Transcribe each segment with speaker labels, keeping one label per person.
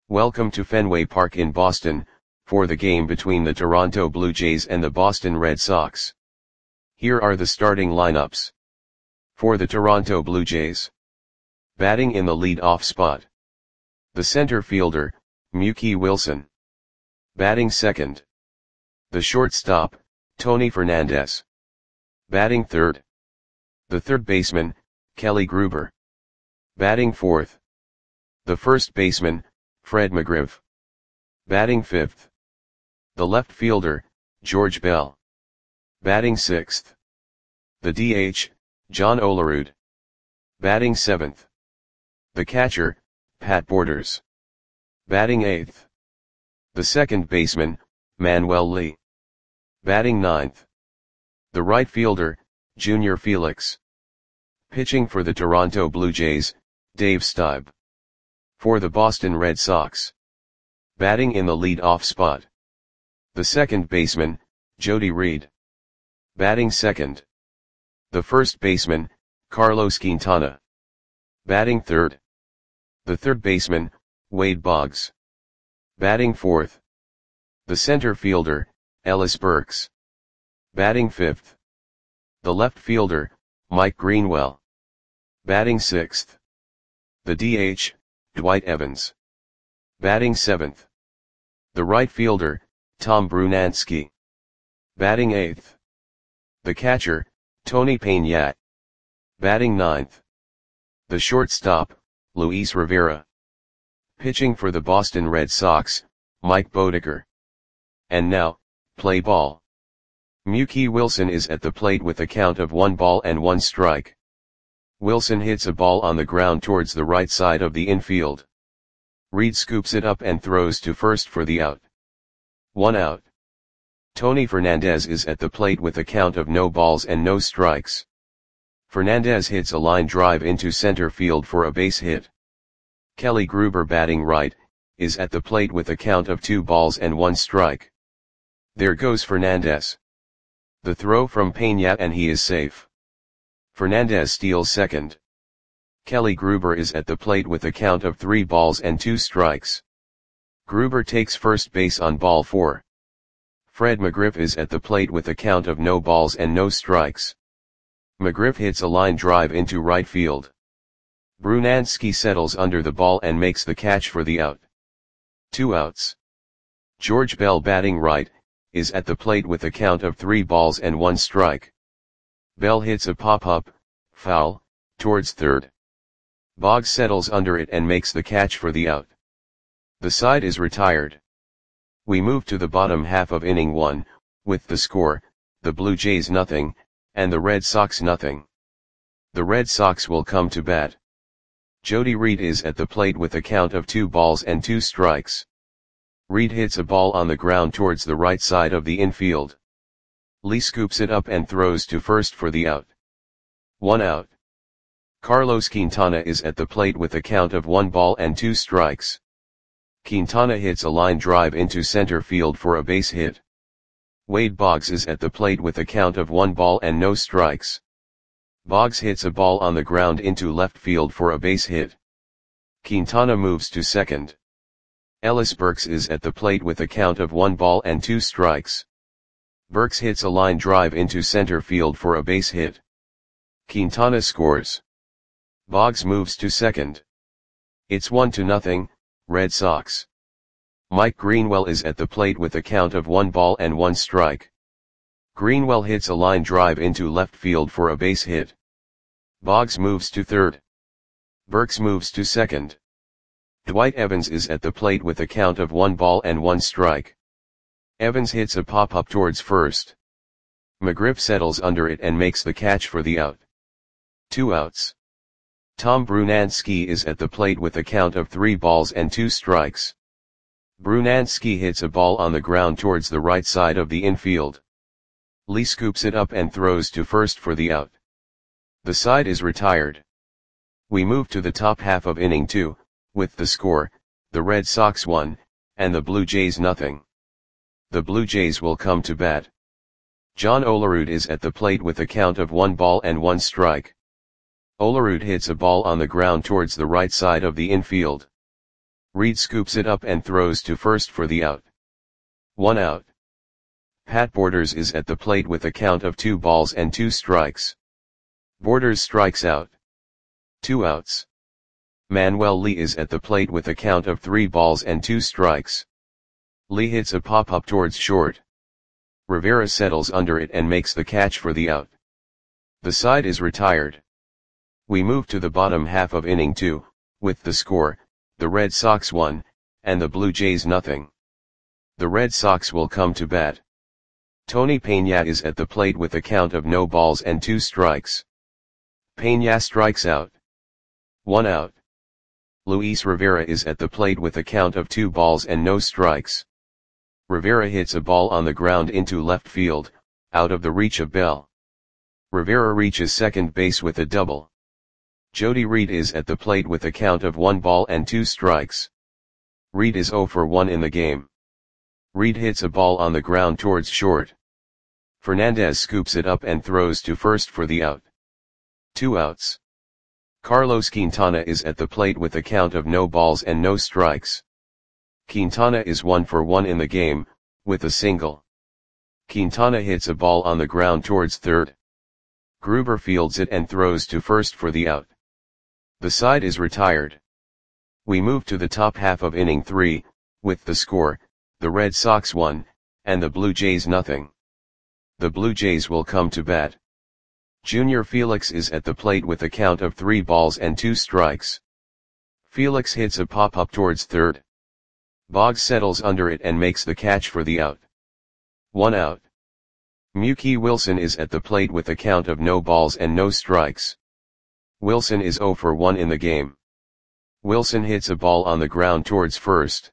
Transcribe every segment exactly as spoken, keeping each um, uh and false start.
Speaker 1: Welcome to Fenway Park in Boston, for the game between the Toronto Blue Jays and the Boston Red Sox. Here are the starting lineups. For the Toronto Blue Jays. Batting in the lead-off spot. The center fielder, Mookie Wilson. Batting second. The shortstop, Tony Fernandez. Batting third. The third baseman, Kelly Gruber. Batting fourth. The first baseman, Fred McGriff. Batting fifth. The left fielder, George Bell. Batting sixth. The D H, John Olerud. Batting seventh. The catcher, Pat Borders. Batting eighth. The second baseman, Manuel Lee. Batting ninth. The right fielder, Junior Felix. Pitching for the Toronto Blue Jays, Dave Stieb. For the Boston Red Sox. Batting in the lead-off spot. The second baseman, Jody Reed. Batting second. The first baseman, Carlos Quintana. Batting third. The third baseman, Wade Boggs. Batting fourth. The center fielder, Ellis Burks. Batting fifth. The left fielder, Mike Greenwell. Batting sixth. The D H, Dwight Evans. Batting seventh. The right fielder, Tom Brunansky. Batting eighth. The catcher, Tony Peña. Batting ninth. The shortstop, Luis Rivera. Pitching for the Boston Red Sox, Mike Boddicker. And now, play ball. Mookie Wilson is at the plate with a count of one ball and one strike. Wilson hits a ball on the ground towards the right side of the infield. Reed scoops it up and throws to first for the out. One out. Tony Fernandez is at the plate with a count of no balls and no strikes. Fernandez hits a line drive into center field for a base hit. Kelly Gruber, batting right, is at the plate with a count of two balls and one strike. There goes Fernandez. The throw from Peña and he is safe. Fernandez steals second. Kelly Gruber is at the plate with a count of three balls and two strikes. Gruber takes first base on ball four. Fred McGriff is at the plate with a count of no balls and no strikes. McGriff hits a line drive into right field. Brunansky settles under the ball and makes the catch for the out. Two outs. George Bell, batting right, is at the plate with a count of three balls and one strike. Bell hits a pop-up, foul, towards third. Boggs settles under it and makes the catch for the out. The side is retired. We move to the bottom half of inning one, with the score, the Blue Jays nothing, and the Red Sox nothing. The Red Sox will come to bat. Jody Reed is at the plate with a count of two balls and two strikes. Reed hits a ball on the ground towards the right side of the infield. Lee scoops it up and throws to first for the out. One out. Carlos Quintana is at the plate with a count of one ball and two strikes. Quintana hits a line drive into center field for a base hit. Wade Boggs is at the plate with a count of one ball and no strikes. Boggs hits a ball on the ground into left field for a base hit. Quintana moves to second. Ellis Burks is at the plate with a count of one ball and two strikes. Burks hits a line drive into center field for a base hit. Quintana scores. Boggs moves to second. It's one to nothing, Red Sox. Mike Greenwell is at the plate with a count of one ball and one strike. Greenwell hits a line drive into left field for a base hit. Boggs moves to third. Burks moves to second. Dwight Evans is at the plate with a count of one ball and one strike. Evans hits a pop-up towards first. McGriff settles under it and makes the catch for the out. Two outs. Tom Brunansky is at the plate with a count of three balls and two strikes. Brunansky hits a ball on the ground towards the right side of the infield. Lee scoops it up and throws to first for the out. The side is retired. We move to the top half of inning two, with the score, the Red Sox one, and the Blue Jays nothing. The Blue Jays will come to bat. John Olerud is at the plate with a count of one ball and one strike. Olerud hits a ball on the ground towards the right side of the infield. Reed scoops it up and throws to first for the out. One out. Pat Borders is at the plate with a count of two balls and two strikes. Borders strikes out. Two outs. Manuel Lee is at the plate with a count of three balls and two strikes. Lee hits a pop-up towards short. Rivera settles under it and makes the catch for the out. The side is retired. We move to the bottom half of inning two, with the score, the Red Sox one, and the Blue Jays nothing. The Red Sox will come to bat. Tony Peña is at the plate with a count of no balls and two strikes. Peña strikes out. One out. Luis Rivera is at the plate with a count of two balls and no strikes. Rivera hits a ball on the ground into left field, out of the reach of Bell. Rivera reaches second base with a double. Jody Reed is at the plate with a count of one ball and two strikes. Reed is oh for one in the game. Reed hits a ball on the ground towards short. Fernandez scoops it up and throws to first for the out. Two outs. Carlos Quintana is at the plate with a count of no balls and no strikes. Quintana is one for one in the game, with a single. Quintana hits a ball on the ground towards third. Gruber fields it and throws to first for the out. The side is retired. We move to the top half of inning three, with the score, the Red Sox one, and the Blue Jays nothing. The Blue Jays will come to bat. Junior Felix is at the plate with a count of three balls and two strikes. Felix hits a pop-up towards third. Boggs settles under it and makes the catch for the out. One out. Mookie Wilson is at the plate with a count of no balls and no strikes. Wilson is oh for one in the game. Wilson hits a ball on the ground towards first.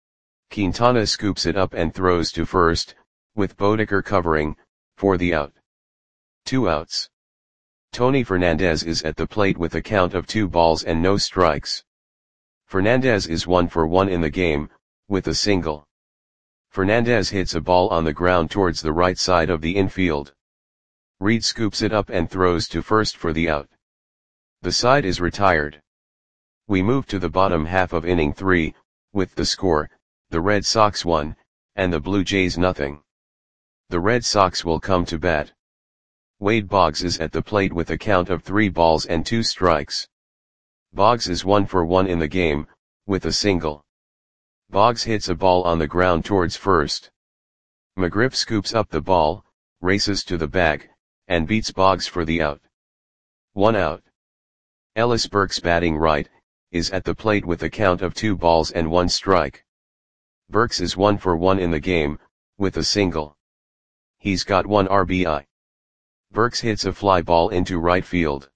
Speaker 1: Quintana scoops it up and throws to first, with Bodeker covering, for the out. Two outs. Tony Fernandez is at the plate with a count of two balls and no strikes. Fernandez is one for one in the game, with a single. Fernandez hits a ball on the ground towards the right side of the infield. Reed scoops it up and throws to first for the out. The side is retired. We move to the bottom half of inning three, with the score, the Red Sox one, and the Blue Jays nothing. The Red Sox will come to bat. Wade Boggs is at the plate with a count of three balls and two strikes. Boggs is one for one in the game, with a single. Boggs hits a ball on the ground towards first. McGriff scoops up the ball, races to the bag, and beats Boggs for the out. One out. Ellis Burks, batting right, is at the plate with a count of two balls and one strike. Burks is one for one in the game, with a single. He's got one R B I. Burks hits a fly ball into right field.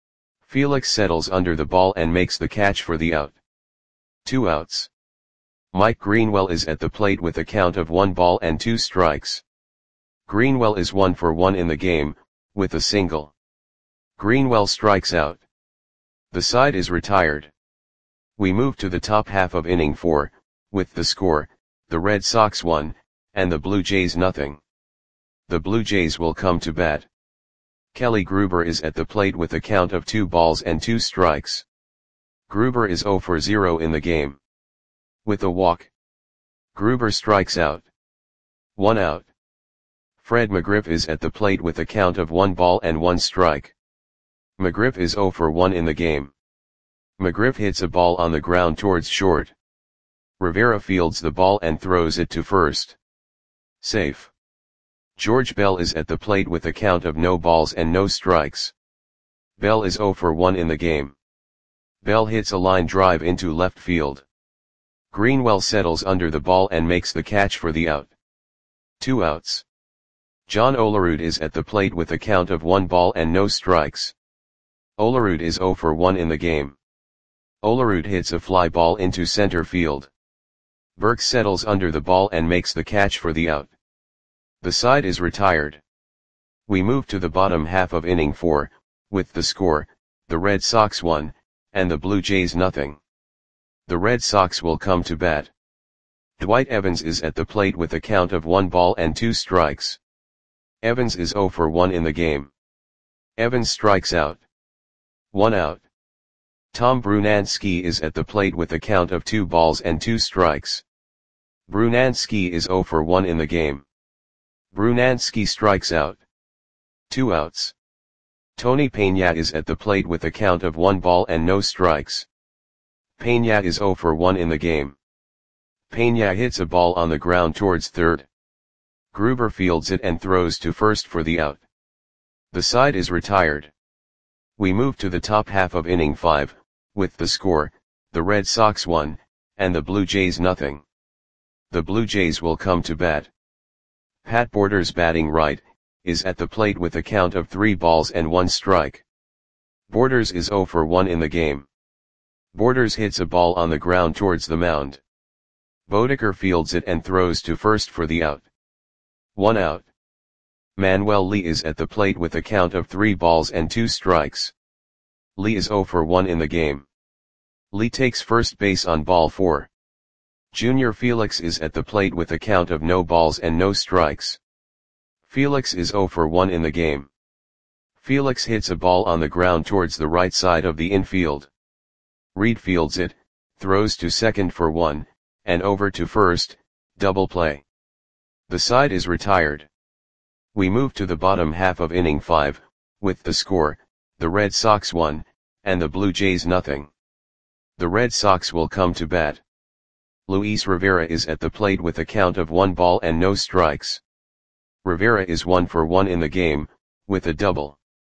Speaker 1: Felix settles under the ball and makes the catch for the out. Two outs. Mike Greenwell is at the plate with a count of one ball and two strikes. Greenwell is one for one in the game, with a single. Greenwell strikes out. The side is retired. We move to the top half of inning four, with the score, the Red Sox one, and the Blue Jays nothing. The Blue Jays will come to bat. Kelly Gruber is at the plate with a count of two balls and two strikes. Gruber is oh for zero in the game. With a walk. Gruber strikes out. One out. Fred McGriff is at the plate with a count of one ball and one strike. McGriff is oh for one in the game. McGriff hits a ball on the ground towards short. Rivera fields the ball and throws it to first. Safe. George Bell is at the plate with a count of no balls and no strikes. Bell is oh for one in the game. Bell hits a line drive into left field. Greenwell settles under the ball and makes the catch for the out. Two outs. John Olerud is at the plate with a count of one ball and no strikes. Olerud is oh for one in the game. Olerud hits a fly ball into center field. Burks settles under the ball and makes the catch for the out. The side is retired. We move to the bottom half of inning four, with the score, the Red Sox one, and the Blue Jays nothing. The Red Sox will come to bat. Dwight Evans is at the plate with a count of one ball and two strikes. Evans is oh for one in the game. Evans strikes out. One out. Tom Brunansky is at the plate with a count of two balls and two strikes. Brunansky is zero for one in the game. Brunansky strikes out. Two outs. Tony Peña is at the plate with a count of one ball and no strikes. Peña is zero for one in the game. Peña hits a ball on the ground towards third. Gruber fields it and throws to first for the out. The side is retired. We move to the top half of inning five, with the score, the Red Sox one, and the Blue Jays nothing. The Blue Jays will come to bat. Pat Borders, batting right, is at the plate with a count of three balls and one strike. Borders is zero for one in the game. Borders hits a ball on the ground towards the mound. Bodeker fields it and throws to first for the out. One out. Manuel Lee is at the plate with a count of three balls and two strikes. Lee is zero for one in the game. Lee takes first base on ball four. Junior Felix is at the plate with a count of no balls and no strikes. Felix is zero for one in the game. Felix hits a ball on the ground towards the right side of the infield. Reed fields it, throws to second for one, and over to first, double play. The side is retired. We move to the bottom half of inning five, with the score, the Red Sox one, and the Blue Jays nothing. The Red Sox will come to bat. Luis Rivera is at the plate with a count of one ball and no strikes. Rivera is one for one in the game, with a double.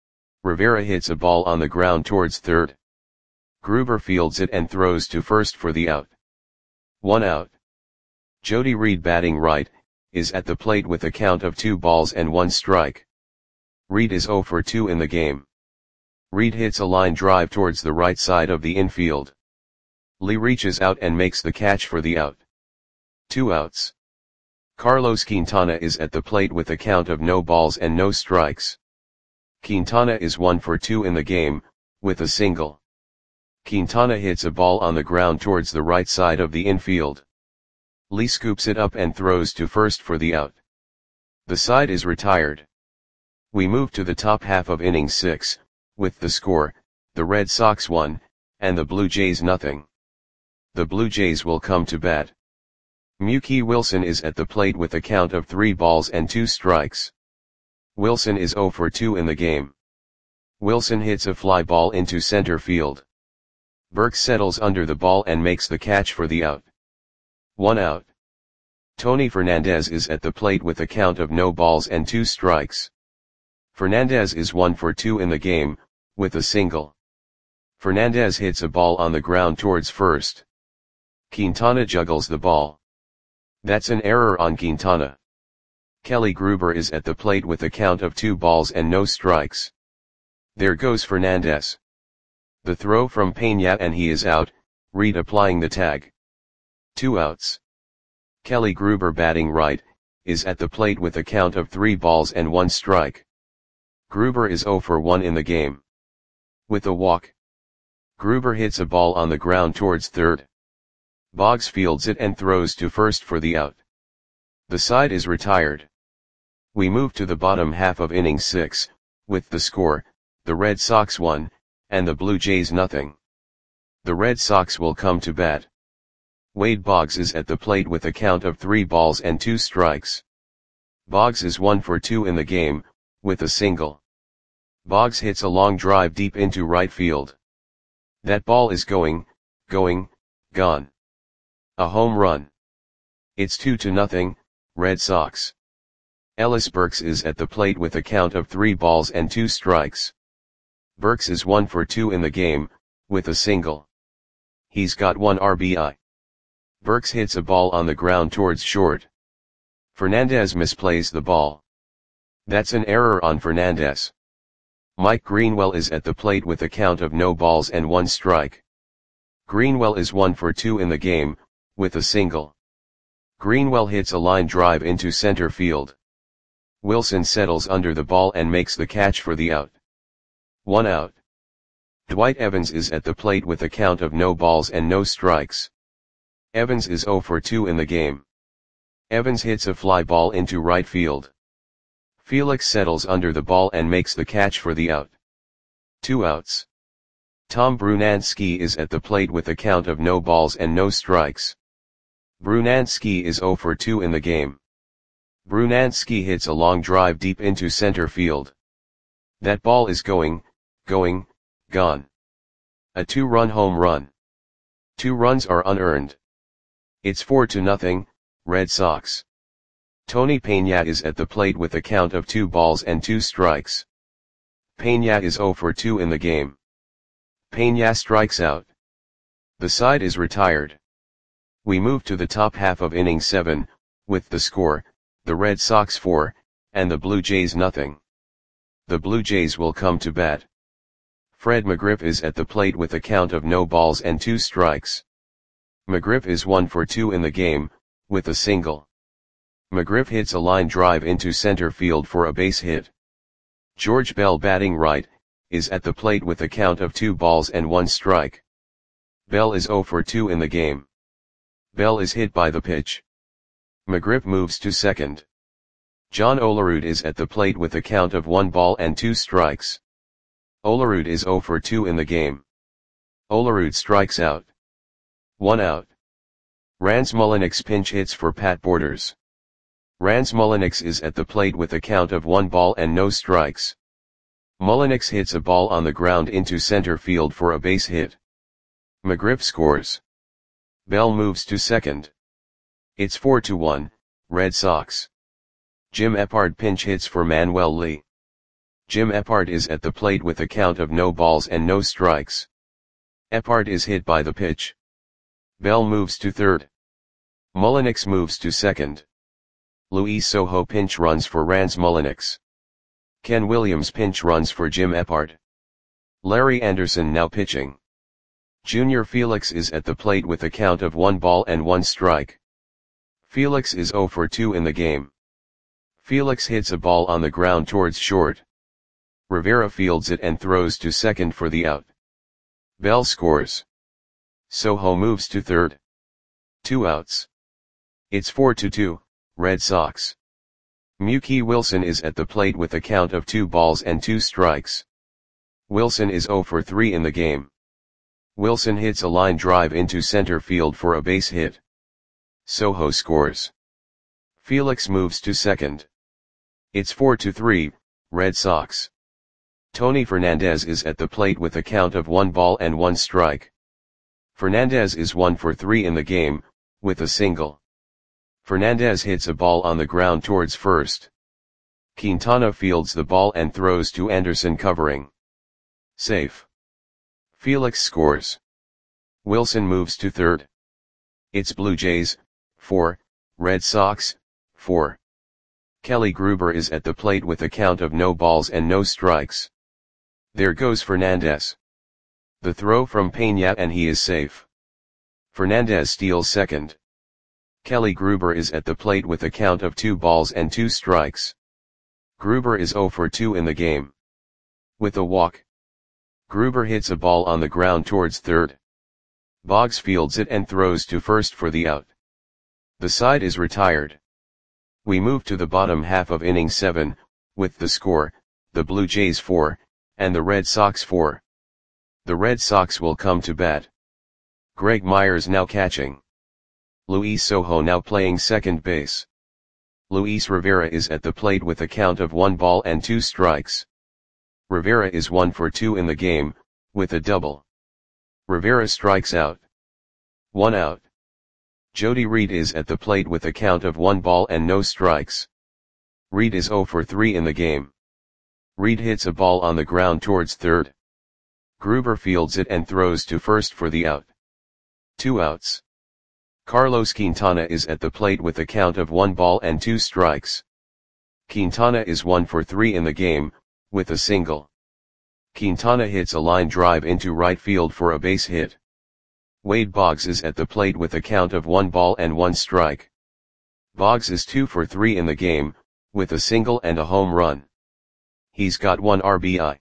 Speaker 1: Rivera hits a ball on the ground towards third. Gruber fields it and throws to first for the out. One out. Jody Reed, batting right, is at the plate with a count of two balls and one strike. Reed is zero for two in the game. Reed hits a line drive towards the right side of the infield. Lee reaches out and makes the catch for the out. Two outs. Carlos Quintana is at the plate with a count of no balls and no strikes. Quintana is one for two in the game, with a single. Quintana hits a ball on the ground towards the right side of the infield. Lee scoops it up and throws to first for the out. The side is retired. We move to the top half of inning six, with the score, the Red Sox one, and the Blue Jays nothing. The Blue Jays will come to bat. Mookie Wilson is at the plate with a count of three balls and two strikes. Wilson is zero for two in the game. Wilson hits a fly ball into center field. Burke settles under the ball and makes the catch for the out. One out. Tony Fernandez is at the plate with a count of no balls and two strikes. Fernandez is one for two in the game, with a single. Fernandez hits a ball on the ground towards first. Quintana juggles the ball. That's an error on Quintana. Kelly Gruber is at the plate with a count of two balls and no strikes. There goes Fernandez. The throw from Peña and he is out, Reed applying the tag. Two outs. Kelly Gruber, batting right, is at the plate with a count of three balls and one strike. Gruber is zero for one in the game. With a walk. Gruber hits a ball on the ground towards third. Boggs fields it and throws to first for the out. The side is retired. We move to the bottom half of inning six, with the score, the Red Sox one, and the Blue Jays nothing. The Red Sox will come to bat. Wade Boggs is at the plate with a count of three balls and two strikes. Boggs is one for two in the game, with a single. Boggs hits a long drive deep into right field. That ball is going, going, gone. A home run. It's two to nothing, Red Sox. Ellis Burks is at the plate with a count of three balls and two strikes. Burks is one for two in the game, with a single. He's got one R B I. Burks hits a ball on the ground towards short. Fernandez misplays the ball. That's an error on Fernandez. Mike Greenwell is at the plate with a count of no balls and one strike. Greenwell is one for two in the game, with a single. Greenwell hits a line drive into center field. Wilson settles under the ball and makes the catch for the out. One out. Dwight Evans is at the plate with a count of no balls and no strikes. Evans is zero for two in the game. Evans hits a fly ball into right field. Felix settles under the ball and makes the catch for the out. Two outs. Tom Brunansky is at the plate with a count of no balls and no strikes. Brunansky is zero for two in the game. Brunansky hits a long drive deep into center field. That ball is going, going, gone. A two-run home run. Two runs are unearned. It's four to nothing, Red Sox. Tony Peña is at the plate with a count of two balls and two strikes. Peña is zero for two in the game. Peña strikes out. The side is retired. We move to the top half of inning seven, with the score, the Red Sox four, and the Blue Jays nothing. The Blue Jays will come to bat. Fred McGriff is at the plate with a count of no balls and two strikes. McGriff is one for two in the game, with a single. McGriff hits a line drive into center field for a base hit. George Bell, batting right, is at the plate with a count of two balls and one strike. Bell is zero for two in the game. Bell is hit by the pitch. McGriff moves to second. John Olerud is at the plate with a count of one ball and two strikes. Olerud is zero for two in the game. Olerud strikes out. One out. Rans Mulliniks pinch hits for Pat Borders. Rans Mulliniks is at the plate with a count of one ball and no strikes. Mulliniks hits a ball on the ground into center field for a base hit. McGriff scores. Bell moves to second. It's four to one, Red Sox. Jim Eppard pinch hits for Manuel Lee. Jim Eppard is at the plate with a count of no balls and no strikes. Eppard is hit by the pitch. Bell moves to third. Mulliniks moves to second. Luis Sojo pinch runs for Rans Mulliniks. Ken Williams pinch runs for Jim Eppard. Larry Anderson now pitching. Junior Felix is at the plate with a count of one ball and one strike. Felix is zero for two in the game. Felix hits a ball on the ground towards short. Rivera fields it and throws to second for the out. Bell scores. Sojo moves to third. Two outs. It's four to two, Red Sox. Mookie Wilson is at the plate with a count of two balls and two strikes. Wilson is zero for three in the game. Wilson hits a line drive into center field for a base hit. Sojo scores. Felix moves to second. It's four to three, Red Sox. Tony Fernandez is at the plate with a count of one ball and one strike. Fernandez is one for three in the game, with a single. Fernandez hits a ball on the ground towards first. Quintana fields the ball and throws to Anderson covering. Safe. Felix scores. Wilson moves to third. It's Blue Jays, four, Red Sox, four. Kelly Gruber is at the plate with a count of no balls and no strikes. There goes Fernandez. The throw from Peña and he is safe. Fernandez steals second. Kelly Gruber is at the plate with a count of two balls and two strikes. Gruber is zero for two in the game. With a walk. Gruber hits a ball on the ground towards third. Boggs fields it and throws to first for the out. The side is retired. We move to the bottom half of inning seven, with the score, the Blue Jays four, and the Red Sox four. The Red Sox will come to bat. Greg Myers now catching. Luis Sojo now playing second base. Luis Rivera is at the plate with a count of one ball and two strikes. Rivera is one for two in the game, with a double. Rivera strikes out. One out. Jody Reed is at the plate with a count of one ball and no strikes. Reed is zero for three in the game. Reed hits a ball on the ground towards third. Gruber fields it and throws to first for the out. Two outs. Carlos Quintana is at the plate with a count of one ball and two strikes. Quintana is one for three in the game, with a single. Quintana hits a line drive into right field for a base hit. Wade Boggs is at the plate with a count of one ball and one strike. Boggs is two for three in the game, with a single and a home run. He's got one R B I.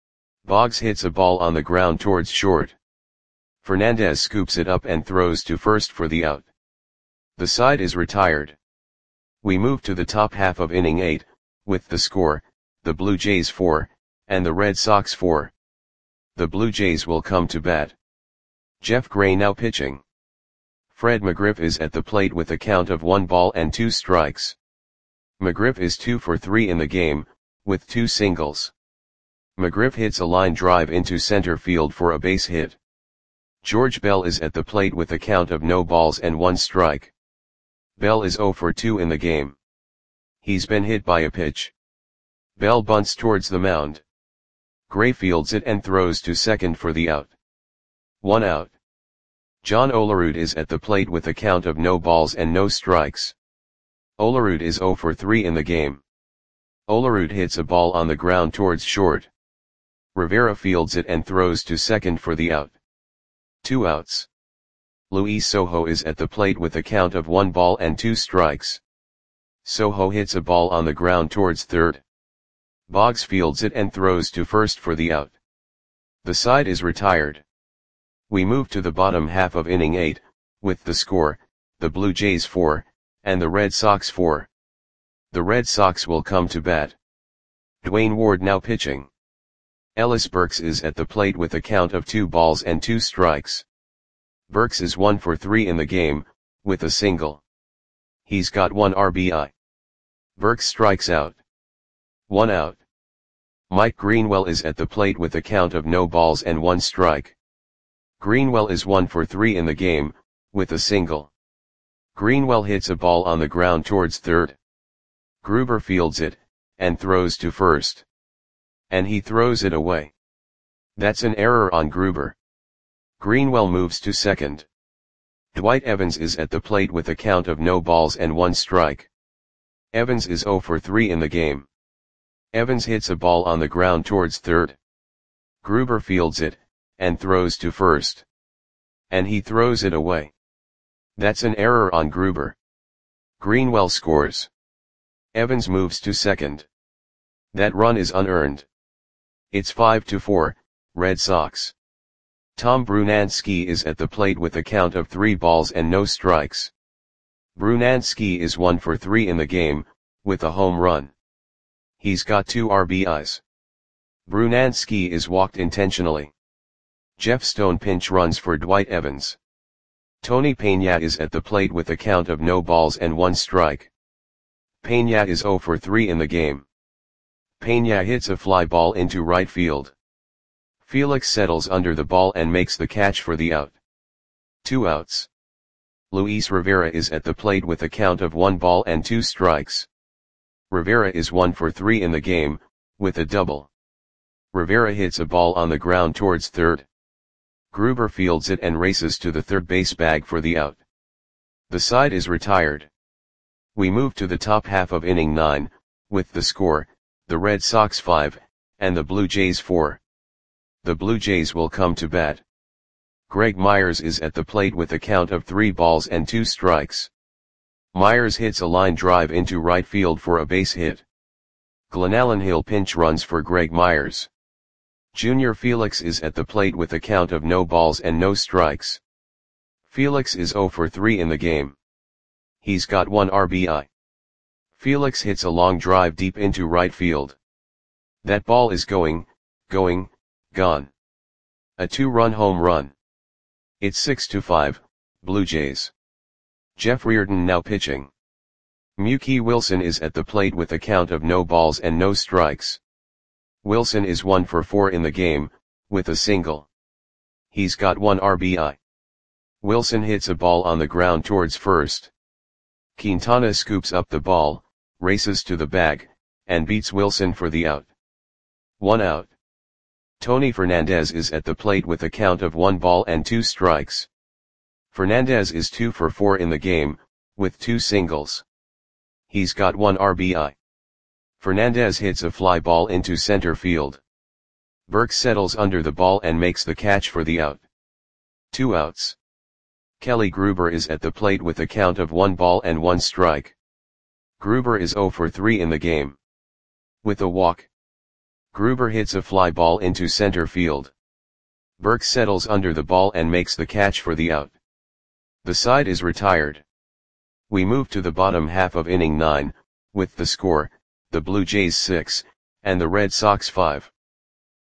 Speaker 1: Boggs hits a ball on the ground towards short. Fernandez scoops it up and throws to first for the out. The side is retired. We move to the top half of inning eight, with the score, the Blue Jays four, and the Red Sox four. The Blue Jays will come to bat. Jeff Gray now pitching. Fred McGriff is at the plate with a count of one ball and two strikes. McGriff is two for three in the game, with two singles. McGriff hits a line drive into center field for a base hit. George Bell is at the plate with a count of no balls and one strike. Bell is zero for two in the game. He's been hit by a pitch. Bell bunts towards the mound. Gray fields it and throws to second for the out. One out. John Olerud is at the plate with a count of no balls and no strikes. Olerud is zero for three in the game. Olerud hits a ball on the ground towards short. Rivera fields it and throws to second for the out. Two outs. Luis Sojo is at the plate with a count of one ball and two strikes. Sojo hits a ball on the ground towards third. Boggs fields it and throws to first for the out. The side is retired. We move to the bottom half of inning eight, with the score, the Blue Jays four, and the Red Sox four. The Red Sox will come to bat. Dwayne Ward now pitching. Ellis Burks is at the plate with a count of two balls and two strikes. Burks is one for three in the game, with a single. He's got one R B I. Burks strikes out. One out. Mike Greenwell is at the plate with a count of no balls and one strike. Greenwell is one for three in the game, with a single. Greenwell hits a ball on the ground towards third. Gruber fields it, and throws to first. And he throws it away. That's an error on Gruber. Greenwell moves to second. Dwight Evans is at the plate with a count of no balls and one strike. Evans is zero for three in the game. Evans hits a ball on the ground towards third. Gruber fields it, and throws to first. And he throws it away. That's an error on Gruber. Greenwell scores. Evans moves to second. That run is unearned. It's five to four, Red Sox. Tom Brunansky is at the plate with a count of three balls and no strikes. Brunansky is one for three in the game, with a home run. He's got two R B Is. Brunansky is walked intentionally. Jeff Stone pinch runs for Dwight Evans. Tony Peña is at the plate with a count of no balls and one strike. Peña is zero for three in the game. Peña hits a fly ball into right field. Felix settles under the ball and makes the catch for the out. Two outs. Luis Rivera is at the plate with a count of one ball and two strikes. Rivera is one for three in the game, with a double. Rivera hits a ball on the ground towards third. Gruber fields it and races to the third base bag for the out. The side is retired. We move to the top half of inning nine, with the score, the Red Sox five, and the Blue Jays four. The Blue Jays will come to bat. Greg Myers is at the plate with a count of three balls and two strikes. Myers hits a line drive into right field for a base hit. Glenallen Hill pinch runs for Greg Myers. Junior Felix is at the plate with a count of no balls and no strikes. Felix is zero for three in the game. He's got one R B I. Felix hits a long drive deep into right field. That ball is going, going, gone. A two-run home run. It's six to five, Blue Jays. Jeff Reardon now pitching. Mookie Wilson is at the plate with a count of no balls and no strikes. Wilson is one for four in the game, with a single. He's got one R B I. Wilson hits a ball on the ground towards first. Quintana scoops up the ball, races to the bag, and beats Wilson for the out. One out. Tony Fernandez is at the plate with a count of one ball and two strikes. Fernandez is two for four in the game, with two singles. He's got one R B I. Fernandez hits a fly ball into center field. Burks settles under the ball and makes the catch for the out. Two outs. Kelly Gruber is at the plate with a count of one ball and one strike. Gruber is zero for three in the game. With a walk. Gruber hits a fly ball into center field. Burks settles under the ball and makes the catch for the out. The side is retired. We move to the bottom half of inning nine, with the score, the Blue Jays six, and the Red Sox five.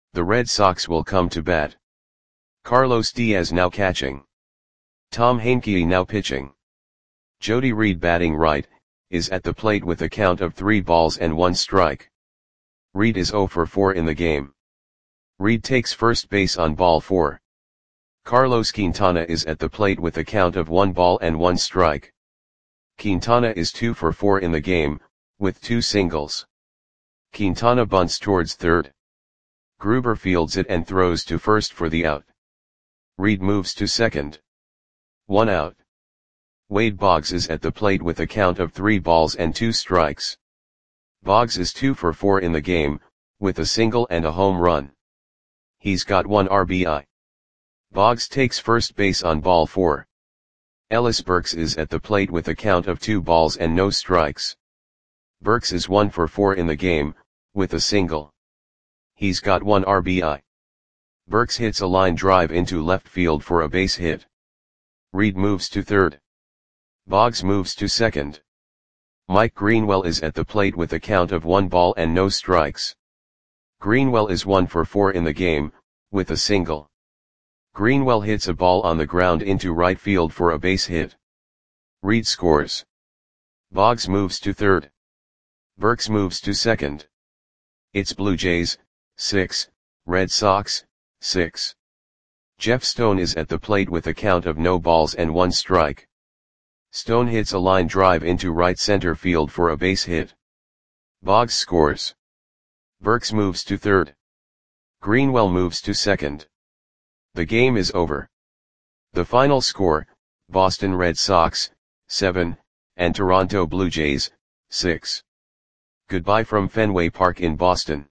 Speaker 1: The Red Sox will come to bat. Carlos Diaz now catching. Tom Heincke now pitching. Jody Reed batting right, is at the plate with a count of three balls and one strike. Reed is zero for four in the game. Reed takes first base on ball four. Carlos Quintana is at the plate with a count of one ball and one strike. Quintana is two for four in the game, with two singles. Quintana bunts towards third. Gruber fields it and throws to first for the out. Reed moves to second. One out. Wade Boggs is at the plate with a count of three balls and two strikes. Boggs is two for four in the game, with a single and a home run. He's got one R B I. Boggs takes first base on ball four. Ellis Burks is at the plate with a count of two balls and no strikes. Burks is one for four in the game, with a single. He's got one R B I. Burks hits a line drive into left field for a base hit. Reed moves to third. Boggs moves to second. Mike Greenwell is at the plate with a count of one ball and no strikes. Greenwell is one for four in the game, with a single. Greenwell hits a ball on the ground into right field for a base hit. Reed scores. Boggs moves to third. Burks moves to second. It's Blue Jays, six, Red Sox, six. Jeff Stone is at the plate with a count of no balls and one strike. Stone hits a line drive into right center field for a base hit. Boggs scores. Burks moves to third. Greenwell moves to second. The game is over. The final score, Boston Red Sox, seven, and Toronto Blue Jays, six. Goodbye from Fenway Park in Boston.